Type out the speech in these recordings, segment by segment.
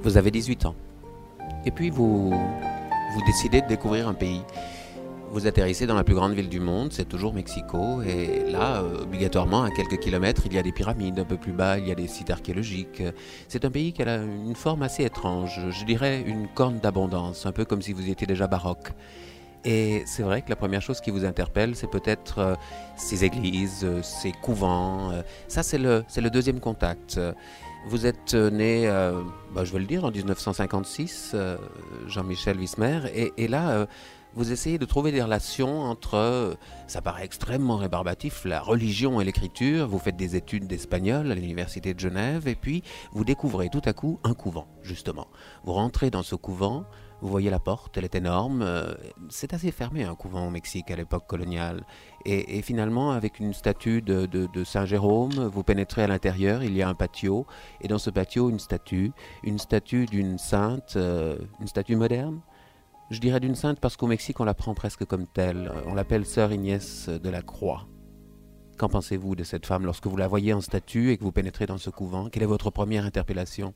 Vous avez 18 ans. Et puis vous décidez de découvrir un pays. Vous atterrissez dans la plus grande ville du monde, c'est toujours Mexico, et là, obligatoirement, à quelques kilomètres, il y a des pyramides, un peu plus bas, il y a des sites archéologiques. C'est un pays qui a une forme assez étrange, je dirais une corne d'abondance, un peu comme si vous étiez déjà baroque. Et c'est vrai que la première chose qui vous interpelle, c'est peut-être ces églises, ces couvents. Ça, c'est le deuxième contact. Vous êtes né, je vais le dire, en 1956, Jean-Michel Wismer, et là, vous essayez de trouver des relations entre, ça paraît extrêmement rébarbatif, la religion et l'écriture. Vous faites des études d'espagnol à l'université de Genève, et puis vous découvrez tout à coup un couvent, justement. Vous rentrez dans ce couvent, vous voyez la porte, elle est énorme. C'est assez fermé, un couvent au Mexique à l'époque coloniale. Et finalement, avec une statue de Saint Jérôme, vous pénétrez à l'intérieur, il y a un patio. Et dans ce patio, une statue d'une sainte, une statue moderne. Je dirais d'une sainte parce qu'au Mexique, on la prend presque comme telle. On l'appelle Sœur Ignès de la Croix. Qu'en pensez-vous de cette femme lorsque vous la voyez en statue et que vous pénétrez dans ce couvent? Quelle est votre première interpellation?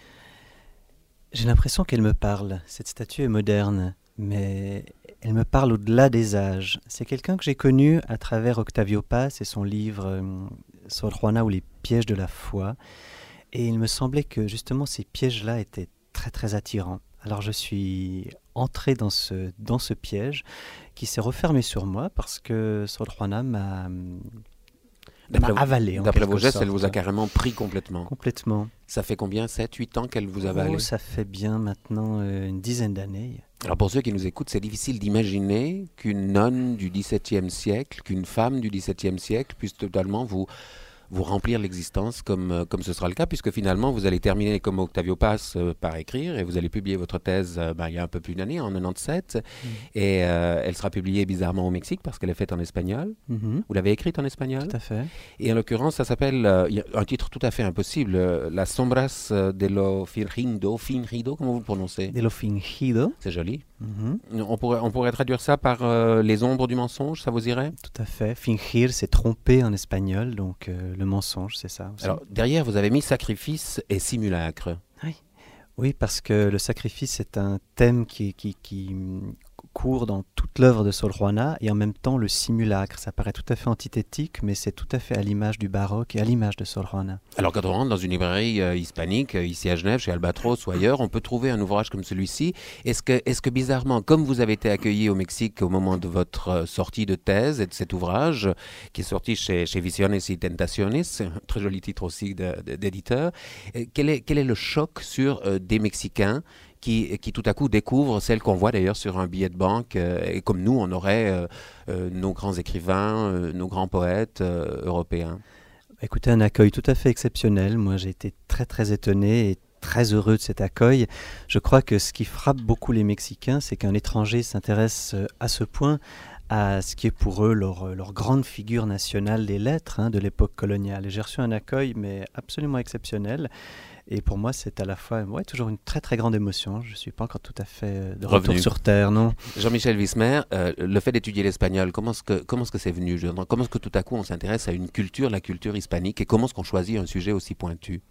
J'ai l'impression qu'elle me parle. Cette statue est moderne, mais elle me parle au-delà des âges. C'est quelqu'un que j'ai connu à travers Octavio Paz et son livre Sor Juana ou les pièges de la foi. Et il me semblait que justement ces pièges-là étaient très très attirants. Alors je suis entré dans ce piège qui s'est refermé sur moi parce que Sor Juana m'a avalé. D'après vos gestes, elle vous a carrément pris complètement. Complètement. Ça fait combien, 7, 8 ans qu'elle vous a avalé? Ça fait bien maintenant une dizaine d'années. Alors pour ceux qui nous écoutent, c'est difficile d'imaginer qu'une nonne du XVIIe siècle, qu'une femme du XVIIe siècle puisse totalement vous remplir l'existence comme ce sera le cas, puisque finalement vous allez terminer comme Octavio Paz par écrire, et vous allez publier votre thèse il y a un peu plus d'une année, en 97, et elle sera publiée bizarrement au Mexique parce qu'elle est faite en espagnol. Vous l'avez écrite en espagnol? Tout à fait. Et en l'occurrence, ça s'appelle, un titre tout à fait impossible, Las sombras de lo fingido, comment vous le prononcez? De lo fingido. C'est joli. On pourrait traduire ça par les ombres du mensonge, ça vous irait? Tout à fait. Fingir, c'est tromper en espagnol, donc le mensonge, c'est ça aussi. Alors, derrière, vous avez mis sacrifice et simulacre. Oui, parce que le sacrifice est un thème qui court dans toute l'œuvre de Sor Juana, et en même temps le simulacre. Ça paraît tout à fait antithétique, mais c'est tout à fait à l'image du baroque et à l'image de Sor Juana. Alors quand on rentre dans une librairie hispanique, ici à Genève, chez Albatros ou ailleurs, on peut trouver un ouvrage comme celui-ci. Est-ce que bizarrement, comme vous avez été accueilli au Mexique au moment de votre sortie de thèse et de cet ouvrage, qui est sorti chez Visiones y Tentaciones, un très joli titre aussi d'éditeur, quel est le choc sur des Mexicains qui tout à coup découvrent celle qu'on voit d'ailleurs sur un billet de banque, et comme nous, on aurait nos grands écrivains, nos grands poètes européens? Écoutez, un accueil tout à fait exceptionnel. Moi, j'ai été très très étonné et très heureux de cet accueil. Je crois que ce qui frappe beaucoup les Mexicains, c'est qu'un étranger s'intéresse à ce point à ce qui est pour eux leur grande figure nationale des lettres de l'époque coloniale. Et j'ai reçu un accueil mais absolument exceptionnel. Et pour moi, c'est à la fois toujours une très très grande émotion. Je ne suis pas encore tout à fait de retour sur Terre, non. Jean-Michel Wismer, le fait d'étudier l'espagnol, comment est-ce que c'est venu? Comment est-ce que tout à coup on s'intéresse à une culture, la culture hispanique, et comment est-ce qu'on choisit un sujet aussi pointu?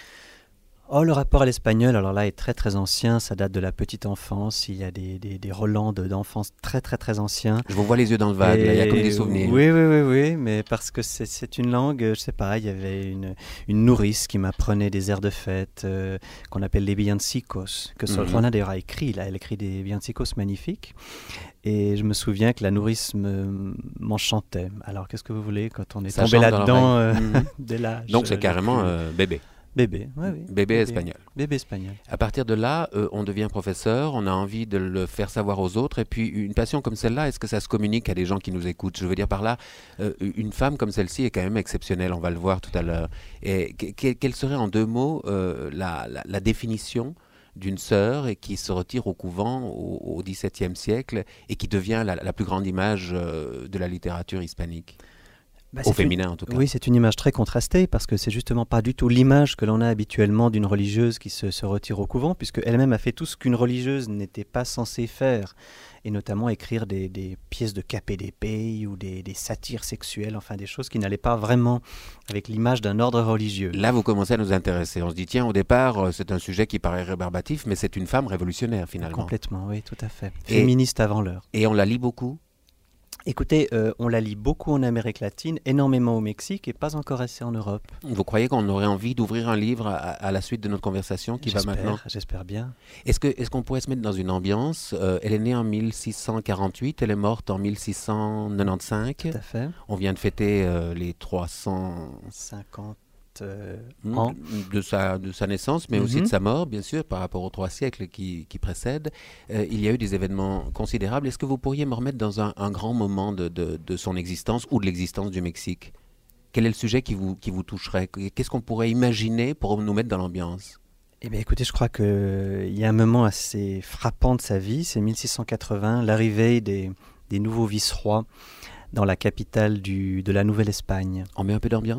Le rapport à l'espagnol, alors là, est très très ancien, ça date de la petite enfance, il y a des relents d'enfance très très très anciens. Je vous vois les yeux dans le vague, là, il y a comme des souvenirs. Oui, mais parce que c'est une langue, je sais pas, il y avait une nourrice qui m'apprenait des airs de fête qu'on appelle les villancicos, que Sor Juana d'ailleurs a écrit, elle écrit des villancicos magnifiques. Et je me souviens que la nourrice m'enchantait. Alors qu'est-ce que vous voulez quand on est tombé là-dedans dès l'âge? Donc c'est carrément bébé. Bébé, oui. Bébé espagnol. Bébé espagnol. À partir de là, on devient professeur, on a envie de le faire savoir aux autres. Et puis, une passion comme celle-là, est-ce que ça se communique à des gens qui nous écoutent? Je veux dire par là, une femme comme celle-ci est quand même exceptionnelle, on va le voir tout à l'heure. Et quelle serait en 2 mots la définition d'une sœur et qui se retire au couvent au XVIIe siècle et qui devient la plus grande image de la littérature hispanique? Au féminin en tout cas. Oui, c'est une image très contrastée parce que c'est justement pas du tout l'image que l'on a habituellement d'une religieuse qui se retire au couvent, puisque elle-même a fait tout ce qu'une religieuse n'était pas censée faire, et notamment écrire des pièces de capé d'épée ou des satires sexuelles, enfin des choses qui n'allaient pas vraiment avec l'image d'un ordre religieux. Là, vous commencez à nous intéresser. On se dit, tiens, au départ, c'est un sujet qui paraît rébarbatif, mais c'est une femme révolutionnaire finalement. Complètement, oui, tout à fait. Féministe avant l'heure. Et on la lit beaucoup ? Écoutez, on la lit beaucoup en Amérique latine, énormément au Mexique et pas encore assez en Europe. Vous croyez qu'on aurait envie d'ouvrir un livre à la suite de notre conversation qui va maintenant ? J'espère bien. Est-ce qu'on pourrait se mettre dans une ambiance Elle est née en 1648, elle est morte en 1695. Tout à fait. On vient de fêter les 350 ans de sa naissance, mais aussi de sa mort, bien sûr, par rapport aux 3 siècles qui précèdent. Il y a eu des événements considérables. Est-ce que vous pourriez me remettre dans un grand moment de son existence ou de l'existence du Mexique ? Quel est le sujet qui vous toucherait ? Qu'est-ce qu'on pourrait imaginer pour nous mettre dans l'ambiance ? Eh bien, écoutez, je crois qu'il y a un moment assez frappant de sa vie, c'est 1680, l'arrivée des nouveaux vice-rois dans la capitale de la Nouvelle-Espagne. On met un peu d'ambiance ?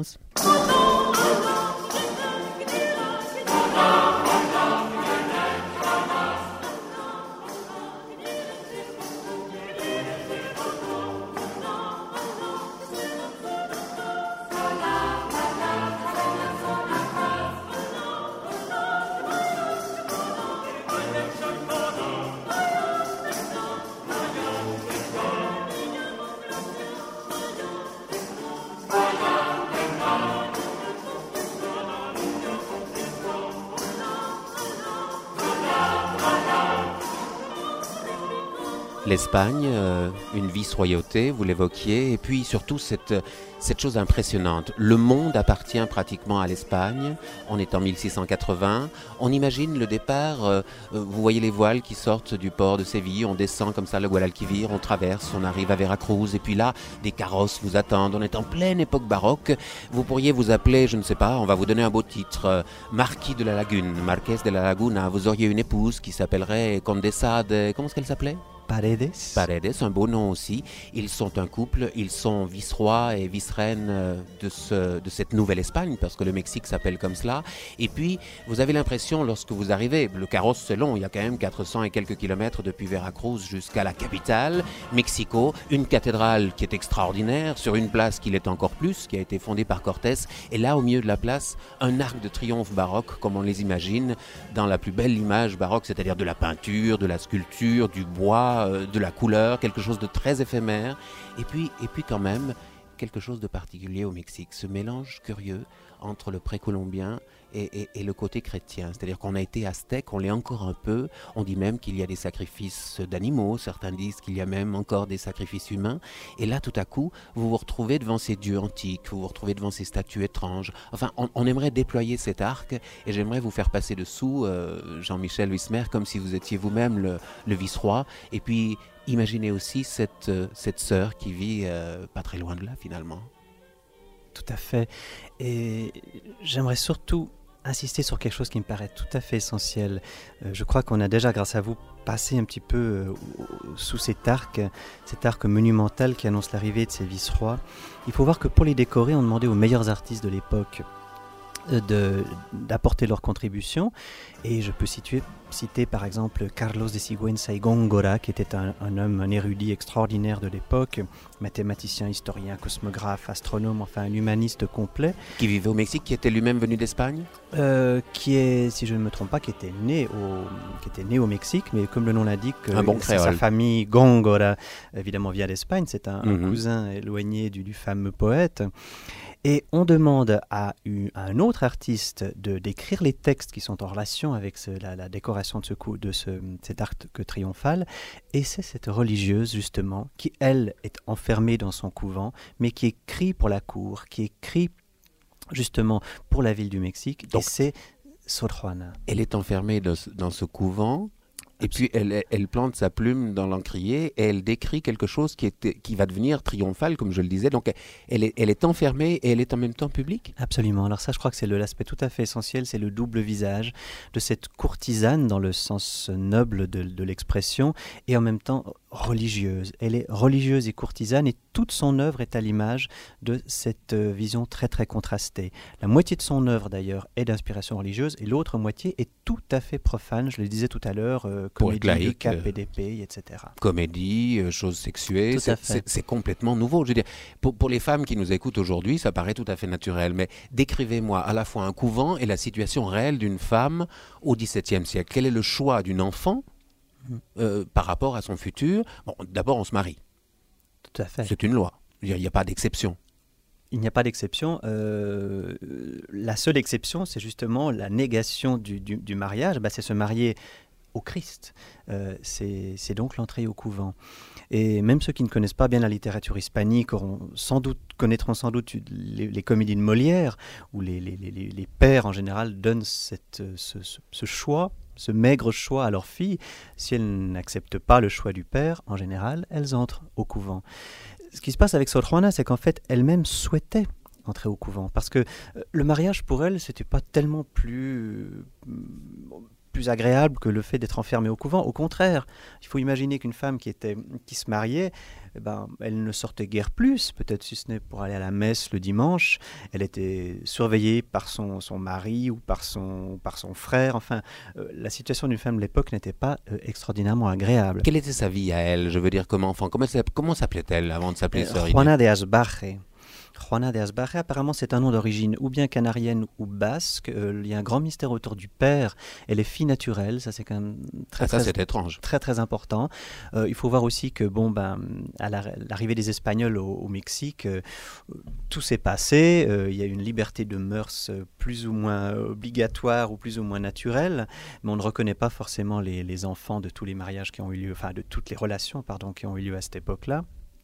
L'Espagne, une vice-royauté, vous l'évoquiez, et puis surtout cette chose impressionnante. Le monde appartient pratiquement à l'Espagne. On est en 1680. On imagine le départ, vous voyez les voiles qui sortent du port de Séville, on descend comme ça le Guadalquivir, on traverse, on arrive à Veracruz, et puis là, des carrosses vous attendent. On est en pleine époque baroque. Vous pourriez vous appeler, je ne sais pas, on va vous donner un beau titre, Marquis de la Lagune, Marquès de la Laguna. Vous auriez une épouse qui s'appellerait Condessa de... Comment est-ce qu'elle s'appelait ? Paredes, un beau nom aussi. Ils sont un couple, ils sont vice-roi et vice-reine de cette nouvelle Espagne, parce que le Mexique s'appelle comme cela. Et puis, vous avez l'impression, lorsque vous arrivez, le carrosse c'est long, il y a quand même 400 et quelques kilomètres depuis Veracruz jusqu'à la capitale, Mexico, une cathédrale qui est extraordinaire, sur une place qui l'est encore plus, qui a été fondée par Cortés, et là, au milieu de la place, un arc de triomphe baroque, comme on les imagine, dans la plus belle image baroque, c'est-à-dire de la peinture, de la sculpture, du bois, de la couleur, quelque chose de très éphémère, et puis quand même quelque chose de particulier au Mexique, ce mélange curieux entre le précolombien et le côté chrétien, c'est-à-dire qu'on a été aztèque, on l'est encore un peu, on dit même qu'il y a des sacrifices d'animaux, certains disent qu'il y a même encore des sacrifices humains, et là tout à coup vous vous retrouvez devant ces dieux antiques, vous vous retrouvez devant ces statues étranges, enfin on aimerait déployer cet arc, et j'aimerais vous faire passer dessous, Jean-Michel Huismer, comme si vous étiez vous-même le vice-roi, et puis imaginez aussi cette sœur qui vit pas très loin de là finalement. Tout à fait, et j'aimerais surtout insister sur quelque chose qui me paraît tout à fait essentiel. Je crois qu'on a déjà, grâce à vous, passé un petit peu sous cet arc monumental qui annonce l'arrivée de ces vice-rois. Il faut voir que pour les décorer, on demandait aux meilleurs artistes de l'époque d'apporter leur contribution, et je peux citer par exemple Carlos de Sigüenza y Góngora, qui était un homme, un érudit extraordinaire de l'époque, mathématicien, historien, cosmographe, astronome, enfin un humaniste complet. Qui vivait au Mexique, qui était lui-même venu d'Espagne ? Qui est, si je ne me trompe pas, qui était né au Mexique, mais comme le nom l'indique, c'est sa famille Góngora, évidemment vient d'Espagne, c'est un cousin éloigné du fameux poète. Et on demande à un autre artiste d'écrire les textes qui sont en relation avec la décoration de cet arc triomphal. Et c'est cette religieuse, justement, qui, elle, est enfermée dans son couvent, mais qui écrit pour la cour, qui écrit, justement, pour la ville du Mexique. Donc, et c'est Sor Juana. Elle est enfermée dans ce couvent. Et puis elle plante sa plume dans l'encrier et elle décrit quelque chose qui va devenir triomphal, comme je le disais. Donc elle est enfermée et elle est en même temps publique. Absolument. Alors ça, je crois que c'est l'aspect tout à fait essentiel, c'est le double visage de cette courtisane dans le sens noble de l'expression, et en même temps religieuse. Elle est religieuse et courtisane et toute son œuvre est à l'image de cette vision très très contrastée. La moitié de son œuvre d'ailleurs est d'inspiration religieuse et l'autre moitié est tout à fait profane, je le disais tout à l'heure, comédie de cap et d'épée, etc. Comédie, choses sexuées, c'est complètement nouveau. Je veux dire, pour les femmes qui nous écoutent aujourd'hui, ça paraît tout à fait naturel, mais décrivez-moi à la fois un couvent et la situation réelle d'une femme au XVIIe siècle. Quel est le choix d'une enfant par rapport à son futur? Bon, d'abord, on se marie. Tout à fait. C'est une loi. Il n'y a pas d'exception. Il n'y a pas d'exception. La seule exception, c'est justement la négation du mariage. C'est se marier au Christ. C'est donc l'entrée au couvent. Et même ceux qui ne connaissent pas bien la littérature hispanique connaîtront sans doute les comédies de Molière, où les pères en général donnent ce choix, ce maigre choix à leurs filles. Si elles n'acceptent pas le choix du père, en général, elles entrent au couvent. Ce qui se passe avec Sor Juana, c'est qu'en fait, elle-même souhaitait entrer au couvent, parce que le mariage pour elle, c'était pas tellement plus agréable que le fait d'être enfermée au couvent. Au contraire, il faut imaginer qu'une femme qui se mariait, elle ne sortait guère plus, peut-être si ce n'est pour aller à la messe le dimanche. Elle était surveillée par son mari ou par son frère. Enfin, la situation d'une femme de l'époque n'était pas extraordinairement agréable. Quelle était sa vie à elle? Je veux dire, comme enfant. Comment s'appelait-elle avant de s'appeler Sœur Inés? Juana de Asbarre. Juana de Asbarre, apparemment c'est un nom d'origine ou bien canarienne ou basque. Il y a un grand mystère autour du père. Elle est fille naturelle, ça c'est quand même c'est étrange. Très très important. Il faut voir aussi que à l'arrivée des Espagnols au Mexique, tout s'est passé. Il y a une liberté de mœurs plus ou moins obligatoire ou plus ou moins naturelle, mais on ne reconnaît pas forcément les enfants de tous les mariages qui ont eu lieu, enfin de toutes les relations qui ont eu lieu à cette époque-là.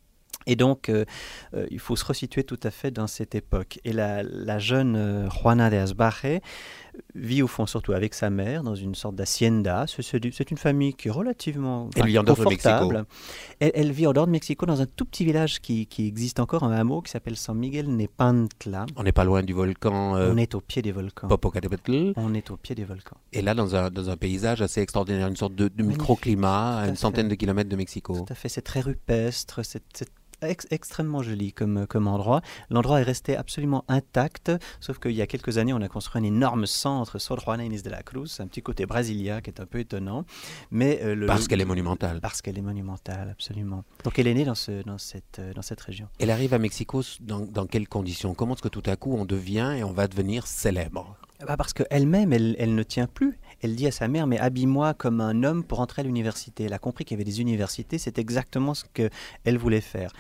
Et donc, il faut se resituer tout à fait dans cette époque. Et la jeune Juana de Asbarre vit au fond surtout avec sa mère dans une sorte d'hacienda. C'est une famille qui est relativement confortable. Elle vit en dehors de Mexico dans un tout petit village qui existe encore, un hameau qui s'appelle San Miguel Nepantla. On n'est pas loin du volcan. On est au pied des volcans. Popocatépetl. On est au pied des volcans. Et là, dans un paysage assez extraordinaire, une sorte de microclimat à une centaine de kilomètres de Mexico. Tout à fait, c'est très rupestre, c'est extrêmement joli comme endroit. L'endroit est resté absolument intact, sauf qu'il y a quelques années, on a construit un énorme centre, Sor Juana Inés de la Cruz, un petit côté brésilien qui est un peu étonnant. Mais parce qu'elle est monumentale. Parce qu'elle est monumentale, absolument. Donc elle est née dans cette région. Elle arrive à Mexico dans quelles conditions? Comment est-ce que tout à coup on devient et on va devenir célèbre? Parce qu'elle-même, elle ne tient plus. Elle dit à sa mère, mais habille-moi comme un homme pour entrer à l'université. Elle a compris qu'il y avait des universités, c'est exactement ce qu'elle voulait faire.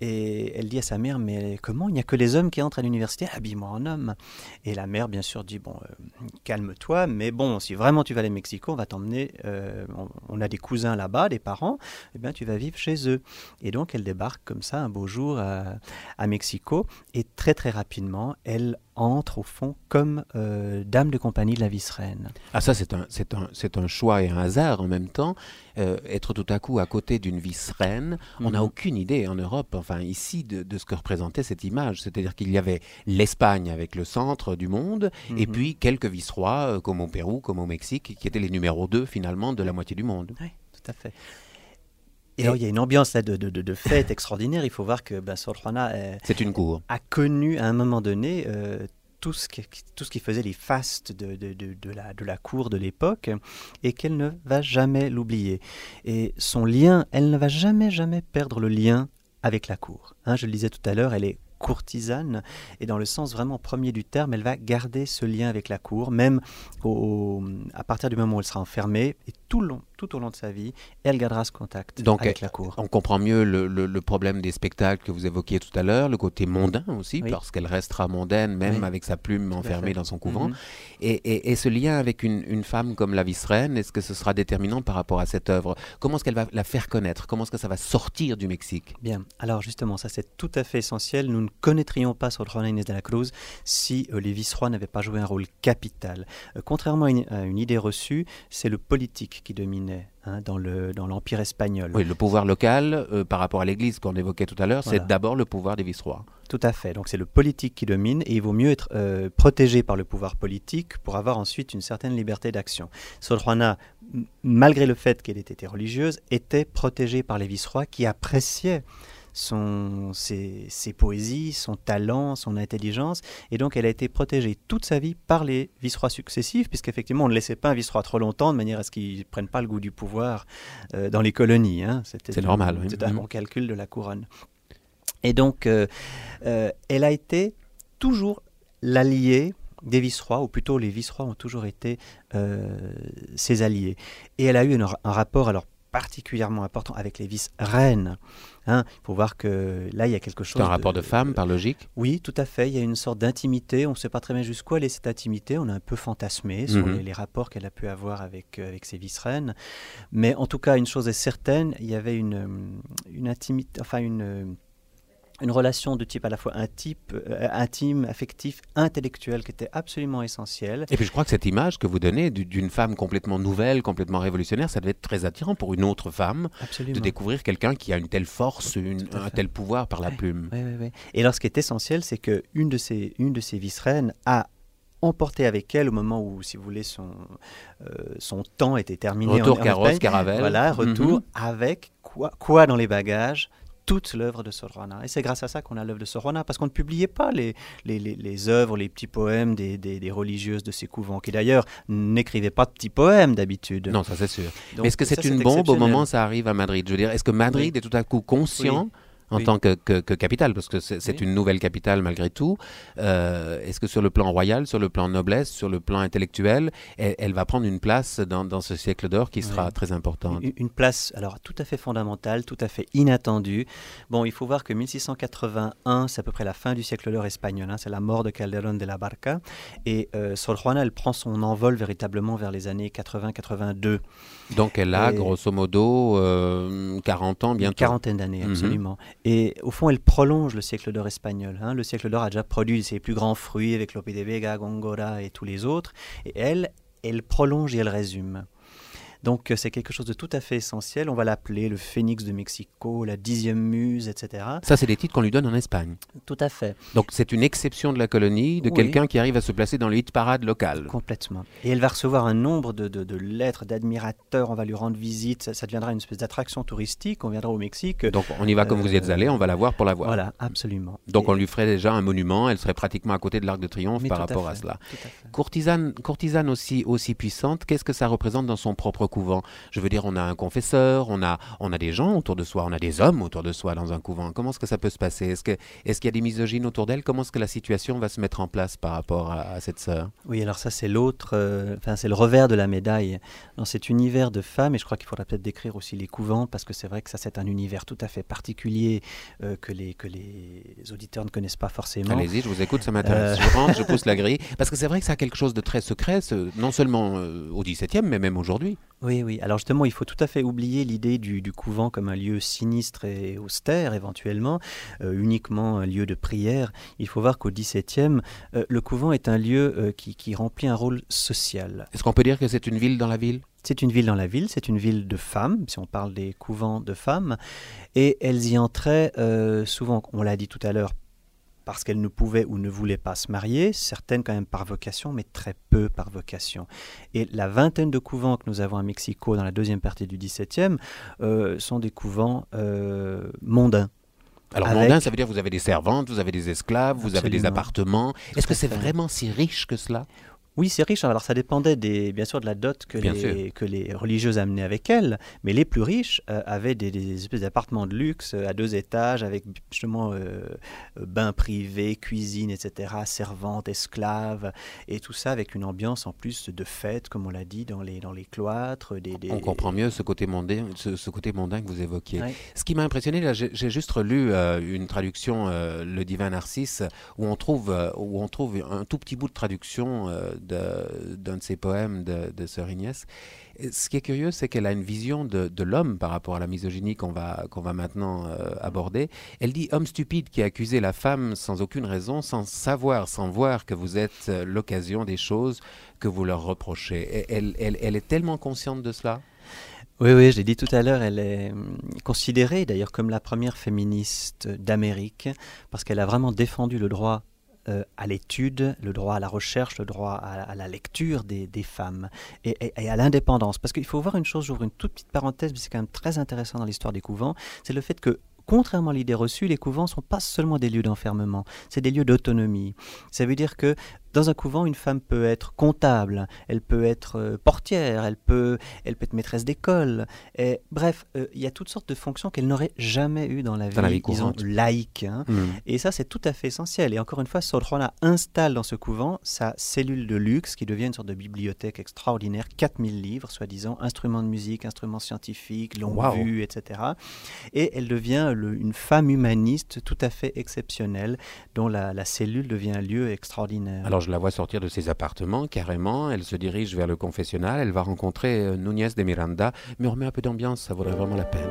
Et elle dit à sa mère, mais comment? Il n'y a que les hommes qui entrent à l'université, habille-moi en homme. Et la mère, bien sûr, dit, calme-toi, mais bon, si vraiment tu vas aller à Mexico, on va t'emmener, on a des cousins là-bas, des parents, tu vas vivre chez eux. Et donc, elle débarque comme ça, un beau jour, à Mexico, et très très rapidement, elle entre au fond comme dame de compagnie de la vice-reine. Ah ça c'est un choix et un hasard en même temps. Être tout à coup à côté d'une vice-reine, on n'a aucune idée en Europe, enfin ici, de ce que représentait cette image. C'est-à-dire qu'il y avait l'Espagne avec le centre du monde, et puis quelques vice-rois comme au Pérou, comme au Mexique, qui étaient les numéros 2 finalement de la moitié du monde. Oui, tout à fait. Et alors, il y a une ambiance là, de fête extraordinaire. Il faut voir que Sor Juana c'est une cour. A connu à un moment donné tout ce qui faisait les fastes de la cour de l'époque et qu'elle ne va jamais l'oublier. Et son lien, elle ne va jamais perdre le lien avec la cour. Je le disais tout à l'heure, elle est courtisane et dans le sens vraiment premier du terme, elle va garder ce lien avec la cour, même à partir du moment où elle sera enfermée et tout au long de sa vie, elle gardera ce contact avec la cour. On comprend mieux le problème des spectacles que vous évoquiez tout à l'heure, le côté mondain aussi, parce qu'elle restera mondaine même avec sa plume enfermée dans son couvent. Et ce lien avec une femme comme la vice-reine, est-ce que ce sera déterminant par rapport à cette œuvre? Comment est-ce qu'elle va la faire connaître? Comment est-ce que ça va sortir du Mexique? Bien, alors justement, ça c'est tout à fait essentiel. Nous ne connaîtrions pas Sor Juana Inés de la Cruz si les vice-rois n'avaient pas joué un rôle capital. Contrairement à une idée reçue, c'est le politique qui dominait dominait dans l'Empire espagnol. Oui, le pouvoir local, par rapport à l'Église qu'on évoquait tout à l'heure, Voilà. c'est d'abord le pouvoir des vice-rois. Tout à fait. Donc c'est le politique qui domine et il vaut mieux être protégé par le pouvoir politique pour avoir ensuite une certaine liberté d'action. Sor Juana, malgré le fait qu'elle ait été religieuse, était protégée par les vice-rois qui appréciaient ses poésies, son talent, son intelligence, et donc elle a été protégée toute sa vie par les vice-rois successifs, puisqu'effectivement on ne laissait pas un vice-roi trop longtemps de manière à ce qu'il ne prenne pas le goût du pouvoir dans les colonies. C'est normal. Oui. C'était un bon calcul de la couronne. Et donc elle a été toujours l'alliée des vice-rois, ou plutôt les vice-rois ont toujours été ses alliés. Et elle a eu un rapport alors particulièrement important avec les vice-reines. Il faut voir que là, il y a quelque chose... C'est un rapport de femme, par logique? Oui, tout à fait. Il y a une sorte d'intimité. On ne sait pas très bien jusqu'où elle est cette intimité. On a un peu fantasmé sur les rapports qu'elle a pu avoir avec ses vice-reines. Mais en tout cas, une chose est certaine, il y avait une intimité, enfin une relation de type à la fois intime, affectif, intellectuel, qui était absolument essentielle. Et puis je crois que cette image que vous donnez d'une femme complètement nouvelle, complètement révolutionnaire, ça devait être très attirant pour une autre femme. Absolument. De découvrir quelqu'un qui a une telle force, un tel pouvoir par la plume. Oui. Et alors ce qui est essentiel, c'est qu'une de ces vice-reines a emporté avec elle au moment où, si vous voulez, son temps était terminé. Retour Carrosse, Caravelle. Voilà, retour avec quoi dans les bagages? Toute l'œuvre de Sor Juana. Et c'est grâce à ça qu'on a l'œuvre de Sor Juana, parce qu'on ne publiait pas les œuvres, les petits poèmes des religieuses de ces couvents, qui d'ailleurs n'écrivaient pas de petits poèmes d'habitude. Non, ça c'est sûr. Donc, mais est-ce que c'est une bombe au moment où ça arrive à Madrid? Je veux dire, est-ce que Madrid est tout à coup conscient en tant que capitale, parce que c'est une nouvelle capitale malgré tout. Est-ce que sur le plan royal, sur le plan noblesse, sur le plan intellectuel, elle va prendre une place dans ce siècle d'or qui sera très importante? Une place alors tout à fait fondamentale, tout à fait inattendue. Bon, il faut voir que 1681, c'est à peu près la fin du siècle d'or espagnol, c'est la mort de Calderón de la Barca, et Sor Juana, elle prend son envol véritablement vers les années 80-82. Donc elle a grosso modo 40 ans bientôt. Une quarantaine d'années, absolument. Et au fond, elle prolonge le siècle d'or espagnol. Le siècle d'or a déjà produit ses plus grands fruits avec Lope de Vega, Góngora et tous les autres. Et elle prolonge et elle résume. Donc c'est quelque chose de tout à fait essentiel. On va l'appeler le Phénix de Mexico, la 10e muse, etc. Ça, c'est des titres qu'on lui donne en Espagne. Tout à fait. Donc c'est une exception de la colonie, de quelqu'un qui arrive à se placer dans le hit-parade local. Complètement. Et elle va recevoir un nombre de lettres, d'admirateurs. On va lui rendre visite. Ça deviendra une espèce d'attraction touristique. On viendra au Mexique. Donc on y va comme vous y êtes allé, on va la voir pour la voir. Voilà, absolument. Donc on lui ferait déjà un monument. Elle serait pratiquement à côté de l'Arc de Triomphe par rapport à cela. Courtisane aussi puissante, qu'est-ce que ça représente dans son propre couvent? Je veux dire, on a un confesseur, on a des gens autour de soi, on a des hommes autour de soi dans un couvent. Comment est-ce que ça peut se passer? Est-ce qu'il y a des misogynes autour d'elle? Comment est-ce que la situation va se mettre en place par rapport à cette sœur? Oui, alors ça c'est c'est le revers de la médaille. Dans cet univers de femmes, et je crois qu'il faudra peut-être décrire aussi les couvents, parce que c'est vrai que ça c'est un univers tout à fait particulier que les auditeurs ne connaissent pas forcément. Allez-y, je vous écoute, ça m'intéresse. Je rentre, je pousse la grille, parce que c'est vrai que ça a quelque chose de très secret, non seulement au XVIIe, mais même aujourd'hui. Oui. Alors justement, il faut tout à fait oublier l'idée du couvent comme un lieu sinistre et austère, éventuellement, uniquement un lieu de prière. Il faut voir qu'au XVIIe, le couvent est un lieu qui remplit un rôle social. Est-ce qu'on peut dire que c'est une ville dans la ville ? C'est une ville dans la ville, c'est une ville de femmes, si on parle des couvents de femmes, et elles y entraient souvent, on l'a dit tout à l'heure, parce qu'elles ne pouvaient ou ne voulaient pas se marier, certaines quand même par vocation, mais très peu par vocation. Et la vingtaine de couvents que nous avons à Mexico dans la deuxième partie du XVIIe sont des couvents mondains. Alors mondain, ça veut dire que vous avez des servantes, vous avez des esclaves, vous avez des appartements. Est-ce que c'est vraiment si riche que cela ? Oui, c'est riche. Alors ça dépendait bien sûr de la dot que les religieuses amenaient avec elles, mais les plus riches avaient des espèces d'appartements de luxe à 2 étages avec justement bain privé, cuisine, etc., servantes, esclaves, et tout ça avec une ambiance en plus de fête, comme on l'a dit, dans les cloîtres. On comprend mieux ce côté mondain, ce côté mondain que vous évoquiez. Ouais. Ce qui m'a impressionné, là, j'ai juste relu une traduction, Le Divin Narcisse, où on trouve un tout petit bout de traduction d'un de ses poèmes de Sœur Ignès. Ce qui est curieux, c'est qu'elle a une vision de l'homme par rapport à la misogynie qu'on va maintenant aborder. Elle dit « Homme stupide qui a accusé la femme sans aucune raison, sans savoir, sans voir que vous êtes l'occasion des choses que vous leur reprochez. » Elle est tellement consciente de cela. Oui, oui, je l'ai dit tout à l'heure, elle est considérée d'ailleurs comme la première féministe d'Amérique parce qu'elle a vraiment défendu le droit à l'étude, le droit à la recherche, le droit à la lecture des femmes et à l'indépendance. Parce qu'il faut voir une chose, j'ouvre une toute petite parenthèse, mais c'est quand même très intéressant dans l'histoire des couvents, c'est le fait que contrairement à l'idée reçue, les couvents ne sont pas seulement des lieux d'enfermement, c'est des lieux d'autonomie. Ça veut dire que dans un couvent, une femme peut être comptable, elle peut être portière, elle peut être maîtresse d'école. Bref, il y a toutes sortes de fonctions qu'elle n'aurait jamais eues dans la vie disons, laïque. Hein. Et ça, c'est tout à fait essentiel. Et encore une fois, Sor Juana installe dans ce couvent sa cellule de luxe qui devient une sorte de bibliothèque extraordinaire, 4000 livres, soi-disant, instruments de musique, instruments scientifiques, longue vue, etc. Et elle devient une femme humaniste tout à fait exceptionnelle, dont la cellule devient un lieu extraordinaire. Alors je la vois sortir de ses appartements, carrément, elle se dirige vers le confessionnal, elle va rencontrer Núñez de Miranda, mais on remet un peu d'ambiance, ça vaudrait vraiment la peine.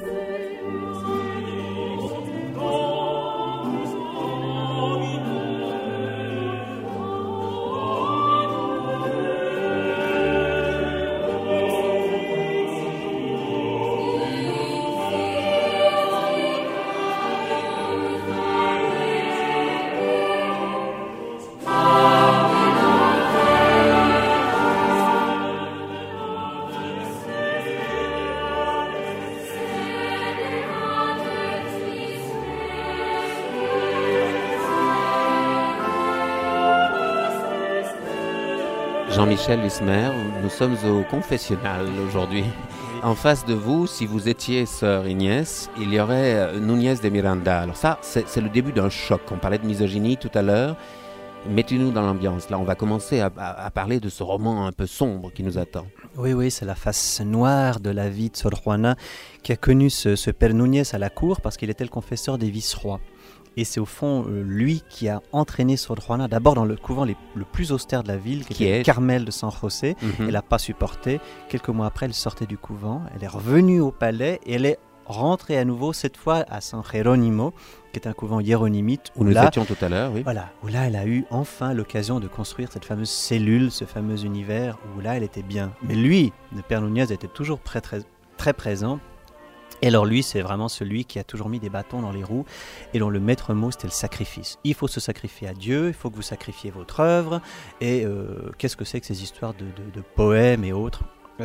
Jean-Michel Huismer, nous sommes au confessionnal aujourd'hui. En face de vous, si vous étiez sœur Inès, il y aurait Núñez de Miranda. Alors ça, c'est le début d'un choc. On parlait de misogynie tout à l'heure. Mettez-nous dans l'ambiance. Là, on va commencer à parler de ce roman un peu sombre qui nous attend. Oui, oui, c'est la face noire de la vie de Sor Juana qui a connu ce père Núñez à la cour parce qu'il était le confesseur des vice-rois. Et c'est au fond lui qui a entraîné Sor Juana d'abord dans le couvent le plus austère de la ville, qui est Carmel de San José. Elle n'a pas supporté. Quelques mois après, elle sortait du couvent. Elle est revenue au palais et elle est rentrée à nouveau, cette fois à San Jerónimo, qui est un couvent hiéronymite. Où nous étions tout à l'heure, oui. Voilà, où là, elle a eu enfin l'occasion de construire cette fameuse cellule, ce fameux univers, où là, elle était bien. Mais lui, le père Núñez, était toujours très présent. Et alors lui, c'est vraiment celui qui a toujours mis des bâtons dans les roues et dont le maître mot, c'était le sacrifice. Il faut se sacrifier à Dieu, il faut que vous sacrifiez votre œuvre. Et qu'est-ce que c'est que ces histoires de poèmes et autres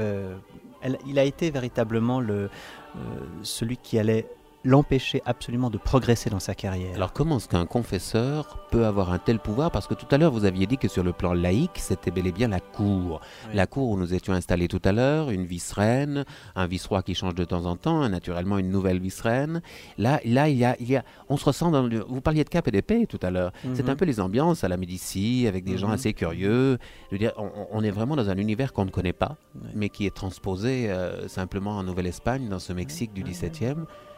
il a été véritablement celui qui allait l'empêcher absolument de progresser dans sa carrière. Alors comment est-ce qu'un confesseur peut avoir un tel pouvoir? Parce que tout à l'heure vous aviez dit que sur le plan laïque c'était bel et bien la cour. Oui. La cour où nous étions installés tout à l'heure, une vice-reine, un vice-roi qui change de temps en temps, naturellement une nouvelle vice-reine. Là il y a, on se ressent dans vous parliez de cap et d'épée tout à l'heure. C'est un peu les ambiances à la Médicis avec des gens assez curieux. Je veux dire, on est vraiment dans un univers qu'on ne connaît pas, mais qui est transposé simplement en Nouvelle-Espagne, dans ce Mexique du XVIIe.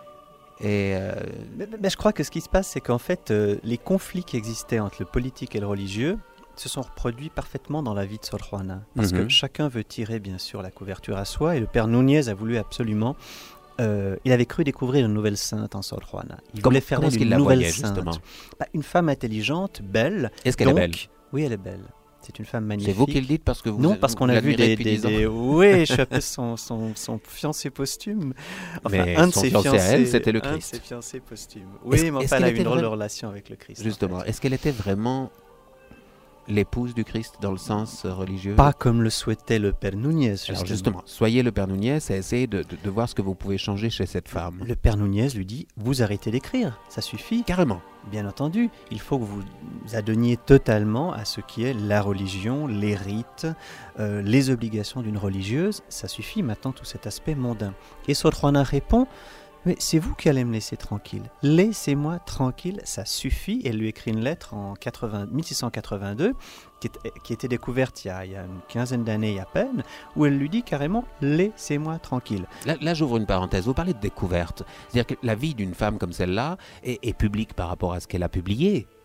Mais je crois que ce qui se passe, c'est qu'en fait, les conflits qui existaient entre le politique et le religieux se sont reproduits parfaitement dans la vie de Sor Juana. Parce que chacun veut tirer, bien sûr, la couverture à soi. Et le père Núñez a voulu absolument... il avait cru découvrir une nouvelle sainte en Sor Juana. Il voulait faire une nouvelle sainte. Une femme intelligente, belle. Est-ce qu'elle est belle? Oui, elle est belle. C'est une femme magnifique. C'est vous qui le dites parce que vous... Non, parce qu'on a vu des... Oui, je suis un peu son fiancé posthume. Enfin, mais un de son ses fiancé fiancés, à elle, c'était le Christ. Un de ses fiancés posthumes. Oui, mais enfin, elle a eu une drôle de relation avec le Christ. Justement, est-ce qu'elle était vraiment l'épouse du Christ dans le sens religieux? Pas comme le souhaitait le père Núñez. Alors justement, soyez le père Núñez et essayez de voir ce que vous pouvez changer chez cette femme. Le père Núñez lui dit, vous arrêtez d'écrire, ça suffit. Carrément. Bien entendu, il faut que vous adonniez totalement à ce qui est la religion, les rites, les obligations d'une religieuse. Ça suffit maintenant tout cet aspect mondain. Et Sor Juana répond, mais c'est vous qui allez me laisser tranquille. Laissez-moi tranquille, ça suffit. Elle lui écrit une lettre en 1682 qui était découverte il y a une quinzaine d'années à peine, où elle lui dit carrément « laissez-moi tranquille ». Là, j'ouvre une parenthèse. Vous parlez de découverte. C'est-à-dire que la vie d'une femme comme celle-là est publique par rapport à ce qu'elle a publié.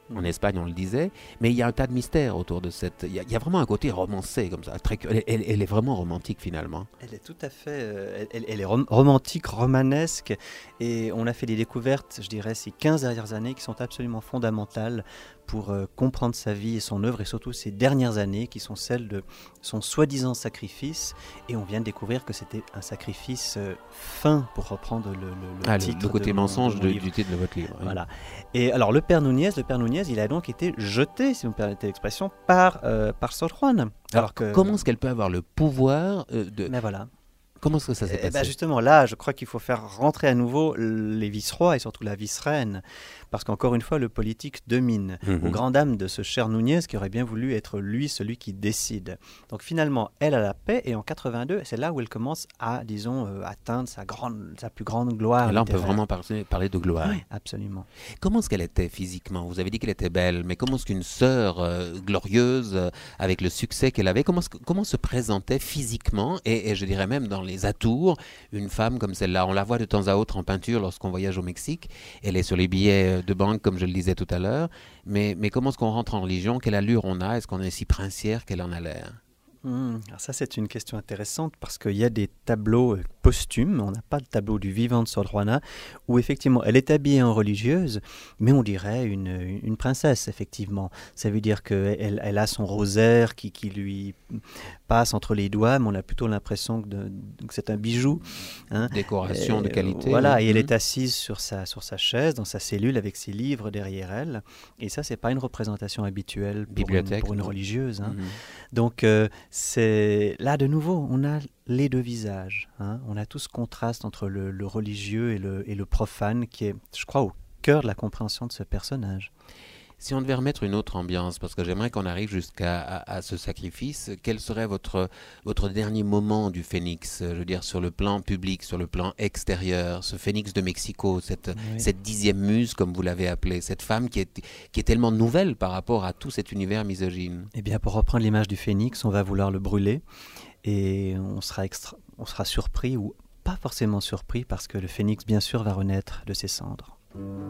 En Espagne, on le disait, mais il y a un tas de mystères autour de cette... Il y a vraiment un côté romancé comme ça. Elle est vraiment romantique finalement. Elle est tout à fait... elle est romantique, romanesque, et on a fait des découvertes, je dirais, ces 15 dernières années qui sont absolument fondamentales pour comprendre sa vie et son œuvre, et surtout ces dernières années qui sont celles de son soi-disant sacrifice, et on vient de découvrir que c'était un sacrifice fin, pour reprendre le titre. Le côté mensonge de mon livre. du titre de votre livre. Oui. Voilà. Et alors le père Núñez, il a donc été jeté, si vous me permettez l'expression, par Sor Juana. Alors comment est-ce qu'elle peut avoir le pouvoir de... Mais voilà. Comment est-ce que ça s'est passé? Justement, là, je crois qu'il faut faire rentrer à nouveau les vice-rois et surtout la vice-reine, parce qu'encore une fois, le politique domine, aux grandes dames de ce cher Núñez qui aurait bien voulu être lui celui qui décide. Donc finalement, elle a la paix, et en 82, c'est là où elle commence à, disons, atteindre sa plus grande gloire. Et là, on littéraire. peut vraiment parler de gloire. Oui, absolument. Comment est-ce qu'elle était physiquement? Vous avez dit qu'elle était belle, mais comment est-ce qu'une sœur glorieuse, avec le succès qu'elle avait, comment se présentait physiquement, et je dirais même dans les atours, une femme comme celle-là? On la voit de temps à autre en peinture lorsqu'on voyage au Mexique. Elle est sur les billets de banque, comme je le disais tout à l'heure. Mais comment est-ce qu'on rentre en religion? Quelle allure on a? Est-ce qu'on est si princière qu'elle en a l'air? Alors ça, c'est une question intéressante, parce qu'il y a des tableaux posthumes, on n'a pas de tableau du vivant de Sor Juana, où effectivement elle est habillée en religieuse, mais on dirait une princesse, effectivement. Ça veut dire qu'elle a son rosaire qui lui passe entre les doigts, mais on a plutôt l'impression que c'est un bijou. Hein. Décoration de qualité. Voilà, oui. et elle est assise sur sa chaise, dans sa cellule, avec ses livres derrière elle. Et ça, c'est pas une représentation habituelle pour une religieuse. Hein. Donc, c'est là de nouveau, on a les deux visages. Hein. On a tout ce contraste entre le religieux et le profane, qui est, je crois, au cœur de la compréhension de ce personnage. Si on devait remettre une autre ambiance, parce que j'aimerais qu'on arrive jusqu'à ce sacrifice, quel serait votre dernier moment du Phénix? Je veux dire, sur le plan public, sur le plan extérieur, ce Phénix de Mexico, cette 10e muse, comme vous l'avez appelée, cette femme qui est tellement nouvelle par rapport à tout cet univers misogyne. Eh bien, pour reprendre l'image du Phénix, on va vouloir le brûler, et on sera surpris, ou pas forcément surpris, parce que le Phénix, bien sûr, va renaître de ses cendres.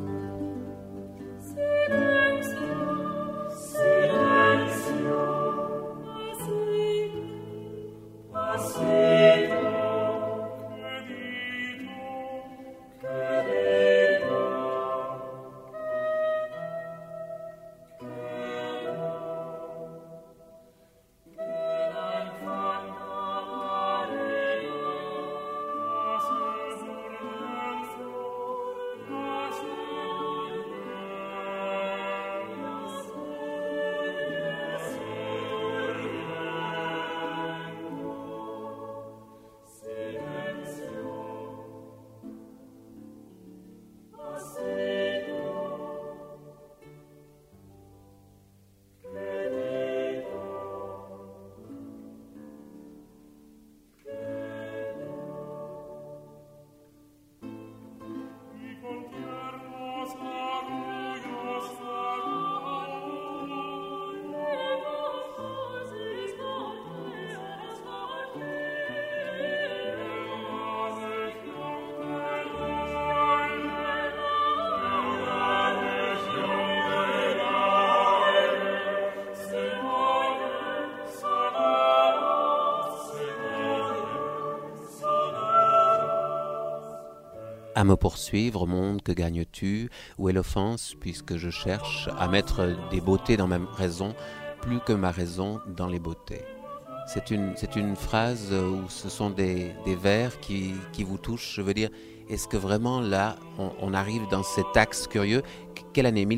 À me poursuivre, monde, que gagnes-tu? Où est l'offense, puisque je cherche à mettre des beautés dans ma raison, plus que ma raison dans les beautés? C'est une phrase où ce sont des vers qui vous touchent. Je veux dire, est-ce que vraiment là, on arrive dans cet axe curieux? Quelle année?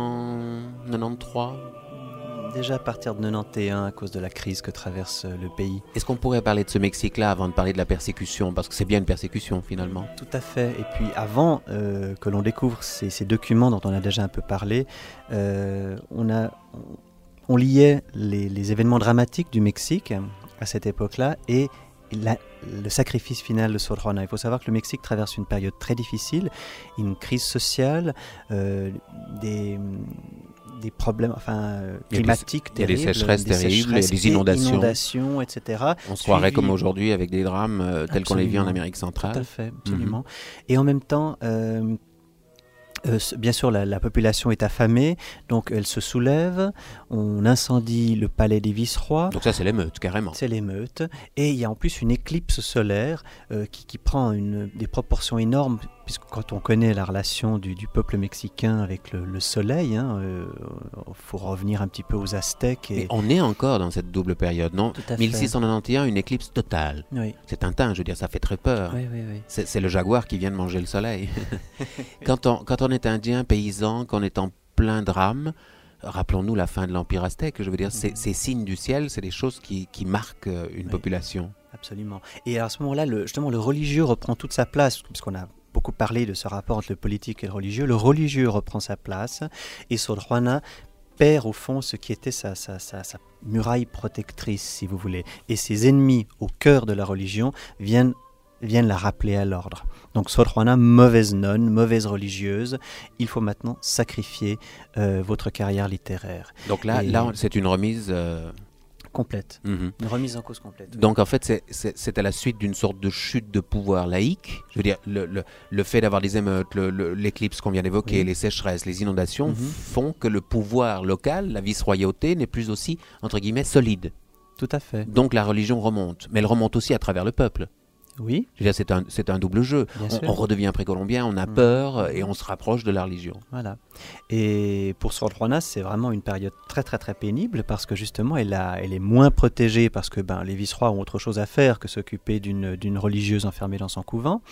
1693? Déjà à partir de 91, à cause de la crise que traverse le pays. Est-ce qu'on pourrait parler de ce Mexique-là avant de parler de la persécution? Parce que c'est bien une persécution, finalement. Tout à fait. Et puis avant que l'on découvre ces documents dont on a déjà un peu parlé, on liait les événements dramatiques du Mexique à cette époque-là et le sacrifice final de Sor Juana. Il faut savoir que le Mexique traverse une période très difficile, une crise sociale, des problèmes climatiques terribles, il y a des sécheresses terribles, il y a des inondations, etc. On se croirait comme aujourd'hui avec des drames tels qu'on les vit en Amérique centrale. Tout à fait, absolument. Et en même temps, Bien sûr, la population est affamée, donc elle se soulève, on incendie le palais des vice-rois. Donc ça, c'est l'émeute, carrément. C'est l'émeute. Et il y a en plus une éclipse solaire qui prend des proportions énormes, puisque quand on connaît la relation du peuple mexicain avec le soleil, faut revenir un petit peu aux Aztèques. Mais on est encore dans cette double période, non? Tout à fait. 1691, une éclipse totale. Oui. C'est Tintin, je veux dire, ça fait très peur. Oui. C'est le jaguar qui vient de manger le soleil. Quand on est indien, paysan, qu'on est en plein drame, rappelons-nous la fin de l'Empire aztèque, je veux dire, ces signes du ciel, c'est des choses qui marquent une population. Absolument. Et à ce moment-là, justement, le religieux reprend toute sa place, puisqu'on a beaucoup parlé de ce rapport entre le politique et le religieux reprend sa place, et Sor Juana perd au fond ce qui était sa muraille protectrice, si vous voulez. Et ses ennemis au cœur de la religion viennent la rappeler à l'ordre. Donc Sor Juana, mauvaise nonne, mauvaise religieuse, il faut maintenant sacrifier votre carrière littéraire. Donc là c'est une remise... complète, une remise en cause complète. Donc en fait c'est à la suite d'une sorte de chute de pouvoir laïque. Je veux dire, le fait d'avoir des émeutes, l'éclipse qu'on vient d'évoquer, les sécheresses, les inondations font que le pouvoir local, la vice-royauté, n'est plus aussi, entre guillemets, solide. Tout à fait. Donc la religion remonte, mais elle remonte aussi à travers le peuple. Oui. Je veux dire, c'est un double jeu. On redevient précolombien, on a peur et on se rapproche de la religion. Voilà. Et pour Sor Juana, c'est vraiment une période très très très pénible parce que justement, elle est moins protégée parce que les vice-rois ont autre chose à faire que s'occuper d'une religieuse enfermée dans son couvent.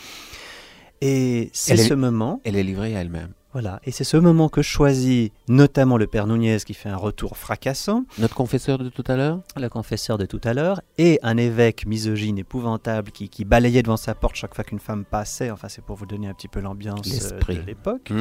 Et c'est ce moment... Elle est livrée à elle-même. Voilà, et c'est ce moment que choisit notamment le père Núñez qui fait un retour fracassant. Notre confesseur de tout à l'heure ? Le confesseur de tout à l'heure, et un évêque misogyne épouvantable qui balayait devant sa porte chaque fois qu'une femme passait. Enfin, c'est pour vous donner un petit peu l'ambiance de l'époque.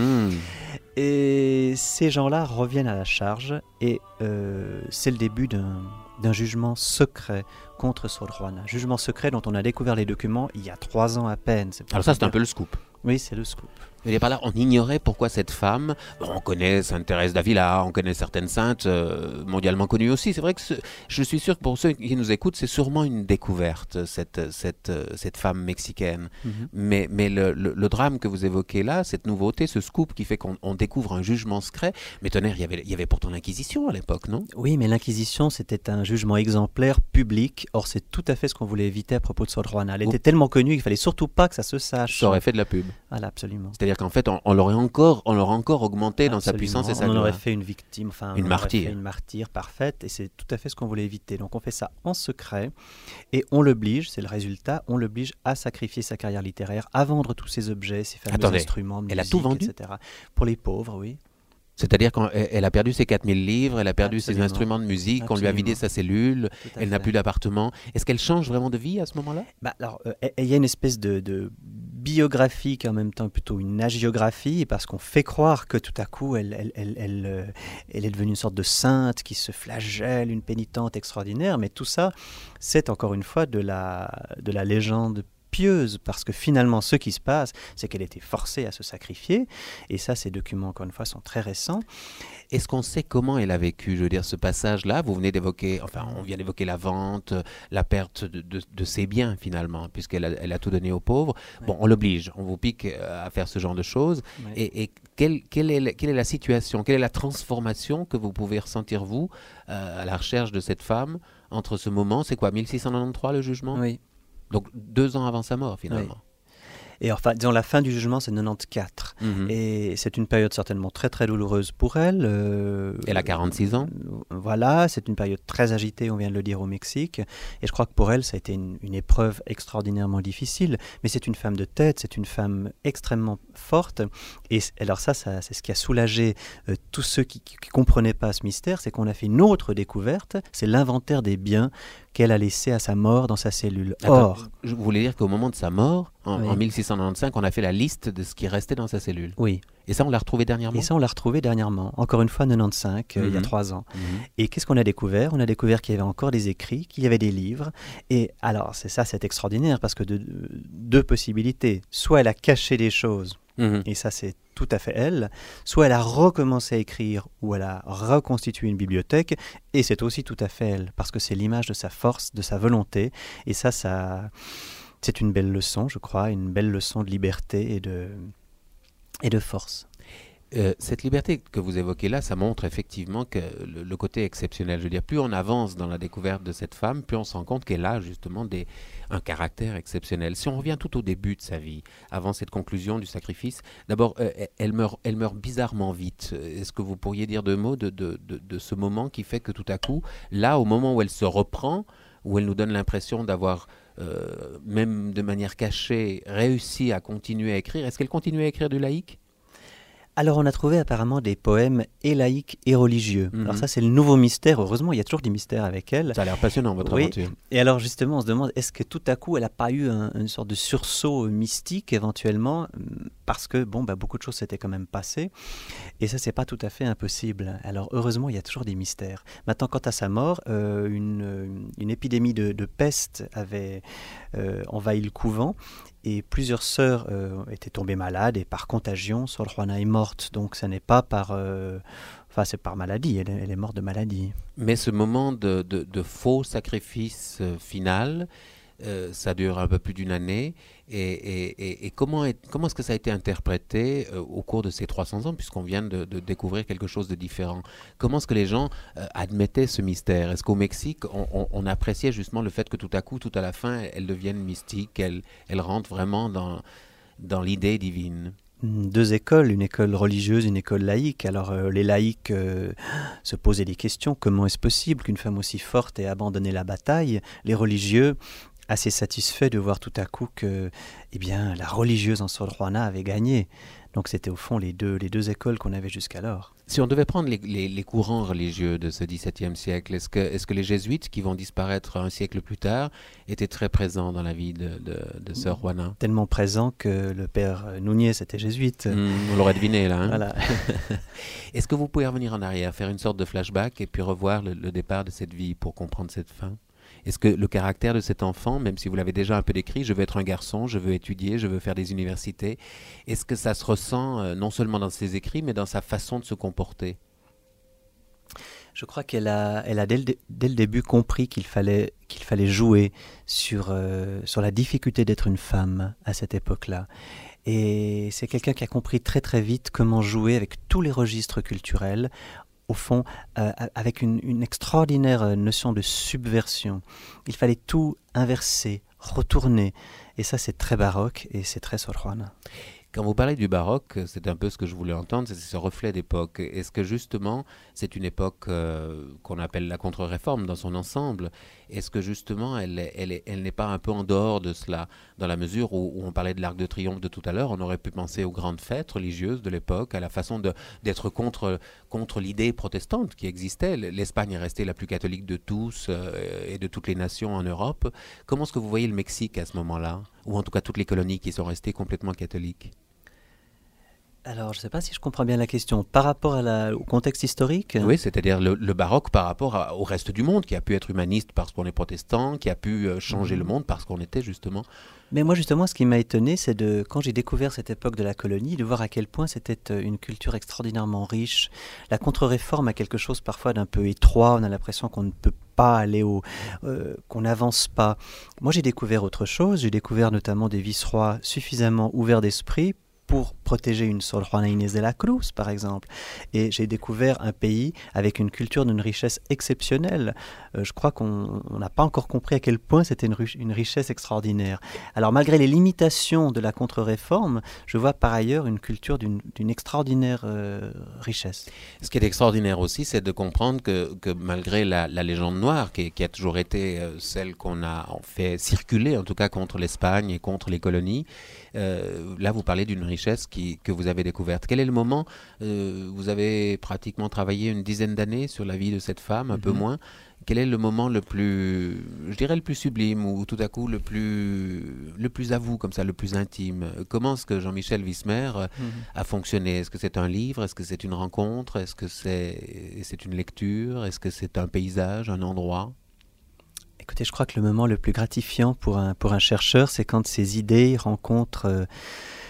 Et ces gens-là reviennent à la charge, et c'est le début d'un jugement secret contre Sor Juana. Jugement secret dont on a découvert les documents il y a 3 ans à peine. Alors ça, c'est un peu le scoop. Oui, c'est le scoop. Et par là, on ignorait pourquoi cette femme, on connaît Sainte Thérèse d'Avila, on connaît certaines saintes mondialement connues aussi. C'est vrai que je suis sûr que pour ceux qui nous écoutent, c'est sûrement une découverte, cette femme mexicaine. Mais le drame que vous évoquez là, cette nouveauté, ce scoop qui fait qu'on découvre un jugement secret, mais tonnerre, il y avait pourtant l'Inquisition à l'époque, non ? Oui, mais l'Inquisition, c'était un jugement exemplaire, public. Or, c'est tout à fait ce qu'on voulait éviter à propos de Sor Juana. Elle était tellement connue qu'il fallait surtout pas que ça se sache. Ça aurait fait de la pub. Voilà, absolument. C'est-à-dire qu'en fait, on l'aurait encore augmenté dans sa puissance et sa gloire. On aurait fait une victime, une martyre. Une martyre parfaite, et c'est tout à fait ce qu'on voulait éviter. Donc on fait ça en secret, et on l'oblige, c'est le résultat, on l'oblige à sacrifier sa carrière littéraire, à vendre tous ses objets, ses fameux instruments de musique, elle a tout vendu, etc. Pour les pauvres, oui. C'est-à-dire qu'elle a perdu ses 4000 livres, elle a perdu ses instruments de musique, on lui a vidé sa cellule, elle n'a plus d'appartement. Est-ce qu'elle change vraiment de vie à ce moment-là ? Alors, il y a une espèce de biographie qui est en même temps plutôt une hagiographie, parce qu'on fait croire que tout à coup, elle est devenue une sorte de sainte qui se flagelle, une pénitente extraordinaire, mais tout ça, c'est encore une fois de la légende pieuse, parce que finalement ce qui se passe, c'est qu'elle était forcée à se sacrifier, et ça, ces documents encore une fois sont très récents. Est-ce qu'on sait comment elle a vécu, je veux dire, ce passage-là? Vous venez d'évoquer, on vient d'évoquer la vente, la perte de ses biens finalement, puisqu'elle a tout donné aux pauvres. Ouais. Bon, on l'oblige, on vous pique à faire ce genre de choses. Ouais. Et quelle est la situation, quelle est la transformation que vous pouvez ressentir vous à la recherche de cette femme entre ce moment, c'est quoi, 1693 le jugement? Oui. Donc 2 ans avant sa mort finalement. Oui. Et enfin, disons, la fin du jugement, c'est 94. Et c'est une période certainement très très douloureuse pour elle. Elle a 46 ans. Voilà, c'est une période très agitée, on vient de le dire, au Mexique. Et je crois que pour elle, ça a été une épreuve extraordinairement difficile. Mais c'est une femme de tête, c'est une femme extrêmement forte. Et alors ça c'est ce qui a soulagé tous ceux qui ne comprenaient pas ce mystère, c'est qu'on a fait une autre découverte, c'est l'inventaire des biens qu'elle a laissés à sa mort dans sa cellule. Or, je voulais dire qu'au moment de sa mort, en 1695, on a fait la liste de ce qui restait dans sa cellule. Oui. Et ça, on l'a retrouvé dernièrement. Et ça, on l'a retrouvé dernièrement. Encore une fois, 95, il y a 3 ans. Et qu'est-ce qu'on a découvert? On a découvert qu'il y avait encore des écrits, qu'il y avait des livres. Et alors, c'est extraordinaire, parce que deux possibilités. Soit elle a caché des choses, et ça, c'est tout à fait elle. Soit elle a recommencé à écrire, ou elle a reconstitué une bibliothèque, et c'est aussi tout à fait elle, parce que c'est l'image de sa force, de sa volonté. Et ça c'est une belle leçon, je crois, une belle leçon de liberté et de force. Cette liberté que vous évoquez là, ça montre effectivement que le côté exceptionnel. Je veux dire, plus on avance dans la découverte de cette femme, plus on se rend compte qu'elle a justement un caractère exceptionnel. Si on revient tout au début de sa vie, avant cette conclusion du sacrifice, d'abord, elle meurt bizarrement vite. Est-ce que vous pourriez dire deux mots de ce moment qui fait que tout à coup, là, au moment où elle se reprend, où elle nous donne l'impression d'avoir, même de manière cachée, réussi à continuer à écrire, est-ce qu'elle continue à écrire du laïque? Alors on a trouvé apparemment des poèmes et laïques et religieux. Alors ça c'est le nouveau mystère, heureusement il y a toujours des mystères avec elle. Ça a l'air passionnant votre aventure. Et alors justement on se demande est-ce que tout à coup elle n'a pas eu une sorte de sursaut mystique éventuellement parce que beaucoup de choses s'étaient quand même passées et ça c'est pas tout à fait impossible. Alors heureusement il y a toujours des mystères. Maintenant quant à sa mort, une épidémie de peste avait envahi le couvent. Et plusieurs sœurs étaient tombées malades et par contagion, Sor Juana est morte. Donc ça n'est pas par... c'est par maladie, elle est morte de maladie. Mais ce moment de faux sacrifice final, ça dure un peu plus d'une année. Et comment est-ce que ça a été interprété au cours de ces 300 ans, puisqu'on vient de découvrir quelque chose de différent? Comment est-ce que les gens admettaient ce mystère? Est-ce qu'au Mexique, on appréciait justement le fait que tout à coup, tout à la fin, elle devienne mystique, elle rentre vraiment dans l'idée divine? Deux écoles, une école religieuse, une école laïque. Alors les laïcs se posaient des questions. Comment est-ce possible qu'une femme aussi forte ait abandonné la bataille? Les religieux, assez satisfaits de voir tout à coup que la religieuse en Sor Juana avait gagné. Donc c'était au fond les deux écoles qu'on avait jusqu'alors. Si on devait prendre les courants religieux de ce XVIIe siècle, est-ce que les jésuites, qui vont disparaître un siècle plus tard, étaient très présents dans la vie de Sœur Juana? Tellement présents que le père Núñez était jésuite. On l'aurait deviné là. Voilà. Est-ce que vous pouvez revenir en arrière, faire une sorte de flashback et puis revoir le départ de cette vie pour comprendre cette fin? Est-ce que le caractère de cet enfant, même si vous l'avez déjà un peu décrit, je veux être un garçon, je veux étudier, je veux faire des universités, est-ce que ça se ressent non seulement dans ses écrits, mais dans sa façon de se comporter? Je crois qu'elle a dès le début compris qu'il fallait jouer sur la difficulté d'être une femme à cette époque-là. Et c'est quelqu'un qui a compris très très vite comment jouer avec tous les registres culturels, au fond, avec une extraordinaire notion de subversion. Il fallait tout inverser, retourner. Et ça, c'est très baroque et c'est très Sor Juana. Quand vous parlez du baroque, c'est un peu ce que je voulais entendre, c'est ce reflet d'époque. Est-ce que justement, c'est une époque qu'on appelle la contre-réforme dans son ensemble? Est-ce que justement, elle n'est pas un peu en dehors de cela, dans la mesure où on parlait de l'Arc de Triomphe de tout à l'heure, on aurait pu penser aux grandes fêtes religieuses de l'époque, à la façon d'être contre l'idée protestante qui existait. L'Espagne est restée la plus catholique de tous et de toutes les nations en Europe. Comment est-ce que vous voyez le Mexique à ce moment-là? Ou en tout cas toutes les colonies qui sont restées complètement catholiques? Alors, je ne sais pas si je comprends bien la question. Par rapport au contexte historique? Oui, c'est-à-dire le baroque par rapport au reste du monde, qui a pu être humaniste parce qu'on est protestant, qui a pu changer le monde parce qu'on était justement... Mais moi, justement, ce qui m'a étonné, c'est quand j'ai découvert cette époque de la colonie, de voir à quel point c'était une culture extraordinairement riche. La contre-réforme a quelque chose parfois d'un peu étroit. On a l'impression qu'on ne peut pas aller qu'on n'avance pas. Moi, j'ai découvert autre chose. J'ai découvert notamment des vice-rois suffisamment ouverts d'esprit pour protéger une Sor Juana Inés de la Cruz, par exemple. Et j'ai découvert un pays avec une culture d'une richesse exceptionnelle. Je crois qu'on n'a pas encore compris à quel point c'était une richesse extraordinaire. Alors, malgré les limitations de la contre-réforme, je vois par ailleurs une culture d'une extraordinaire richesse. Ce qui est extraordinaire aussi, c'est de comprendre que malgré la légende noire, qui a toujours été celle qu'on a fait circuler, en tout cas contre l'Espagne et contre les colonies, là, vous parlez d'une richesse que vous avez découverte. Quel est le moment vous avez pratiquement travaillé une dizaine d'années sur la vie de cette femme, un peu moins. Quel est le moment le plus, je dirais le plus sublime, ou tout à coup le plus à vous, comme ça, le plus intime? Comment est-ce que Jean-Michel Wismer a fonctionné? Est-ce que c'est un livre? Est-ce que c'est une rencontre? Est-ce que c'est une lecture? Est-ce que c'est un paysage, un endroit? Écoutez, je crois que le moment le plus gratifiant pour un chercheur, c'est quand ses idées rencontrent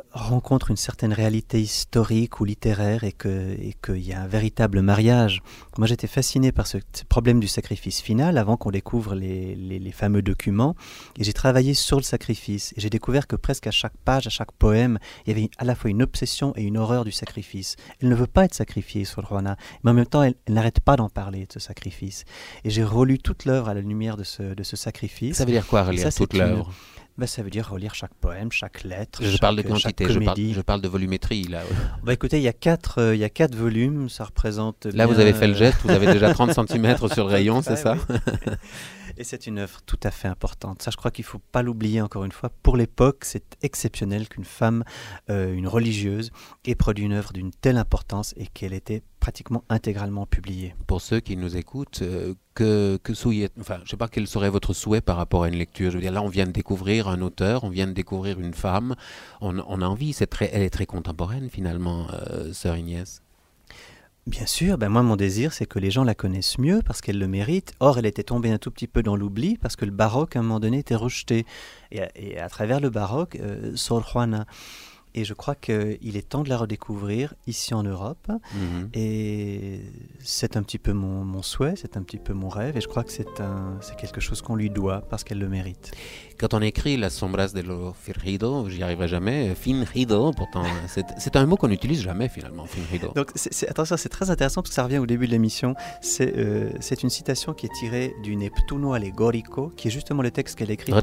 rencontre une certaine réalité historique ou littéraire et qu'il y a un véritable mariage. Moi, j'étais fasciné par ce problème du sacrifice final avant qu'on découvre les fameux documents. Et j'ai travaillé sur le sacrifice. Et j'ai découvert que presque à chaque page, à chaque poème, il y avait à la fois une obsession et une horreur du sacrifice. Elle ne veut pas être sacrifiée, Sor Juana, mais en même temps, elle n'arrête pas d'en parler, de ce sacrifice. Et j'ai relu toute l'œuvre à la lumière de ce sacrifice. Ça veut dire quoi, relire toute l'œuvre? Ça veut dire relire chaque poème, chaque lettre. Je parle de quantité, je parle de volumétrie. Là. Écoutez, il y a 4 volumes, ça représente. Là, vous avez fait le geste, vous avez déjà 30 cm sur le rayon, c'est ça? Oui. Et c'est une œuvre tout à fait importante. Ça, je crois qu'il ne faut pas l'oublier encore une fois. Pour l'époque, c'est exceptionnel qu'une femme, une religieuse, ait produit une œuvre d'une telle importance et qu'elle était pratiquement intégralement publiée. Pour ceux qui nous écoutent, je ne sais pas quel serait votre souhait par rapport à une lecture. Je veux dire, là, on vient de découvrir un auteur, on vient de découvrir une femme. On a envie, elle est très contemporaine finalement, Sœur Inès. Bien sûr, moi mon désir c'est que les gens la connaissent mieux parce qu'elle le mérite. Or elle était tombée un tout petit peu dans l'oubli parce que le baroque à un moment donné était rejeté. Et à travers le baroque, Sor Juana. Et je crois qu'il est temps de la redécouvrir ici en Europe. Mm-hmm. Et c'est un petit peu mon souhait, c'est un petit peu mon rêve. Et je crois que c'est quelque chose qu'on lui doit parce qu'elle le mérite. Quand on écrit Las sombras de lo fingido, j'y arriverai jamais. Fingido, pourtant, c'est un mot qu'on n'utilise jamais finalement, fingido. Donc attention, c'est très intéressant parce que ça revient au début de l'émission. C'est une citation qui est tirée du Neptuno Allegorico, qui est justement le texte qu'elle écrit pour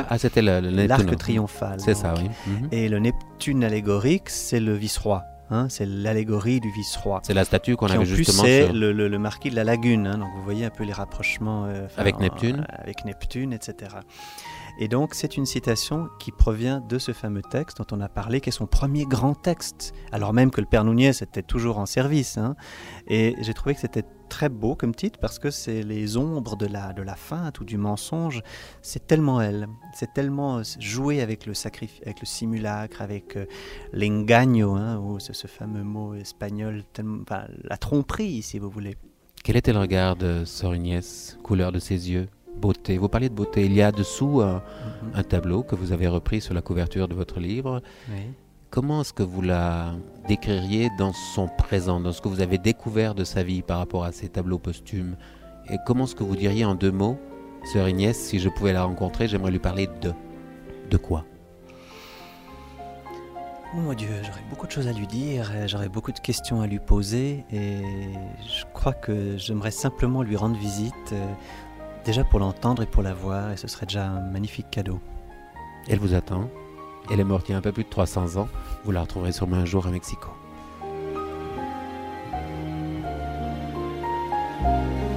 l'arc triomphal. C'est ça, oui. Mm-hmm. Et le Neptune allégorique, c'est le vice-roi. C'est l'allégorie du vice-roi. C'est la statue qu'on avait justement. C'est le marquis de la lagune. Donc vous voyez un peu les rapprochements avec Neptune. Avec Neptune, etc. Et donc c'est une citation qui provient de ce fameux texte dont on a parlé, qui est son premier grand texte, alors même que le Père Núñez était toujours en service. Et j'ai trouvé que c'était très beau comme titre parce que c'est les ombres de la feinte ou du mensonge. C'est tellement elle, c'est tellement jouer avec le sacrifice, avec le simulacre, avec l'engaño, ou ce fameux mot espagnol, la tromperie si vous voulez. Quel était le regard de Sœur Inès, couleur de ses yeux? Beauté, vous parlez de beauté, il y a dessous un tableau que vous avez repris sur la couverture de votre livre. Oui. Comment est-ce que vous la décririez dans son présent, dans ce que vous avez découvert de sa vie par rapport à ces tableaux posthumes? Et comment est-ce que vous diriez en 2 mots, Sœur Inès, si je pouvais la rencontrer, j'aimerais lui parler de quoi? Oh mon Dieu, j'aurais beaucoup de choses à lui dire, j'aurais beaucoup de questions à lui poser et je crois que j'aimerais simplement lui rendre visite. Déjà pour l'entendre et pour la voir, et ce serait déjà un magnifique cadeau. Elle vous attend. Elle est morte il y a un peu plus de 300 ans. Vous la retrouverez sûrement un jour à Mexico.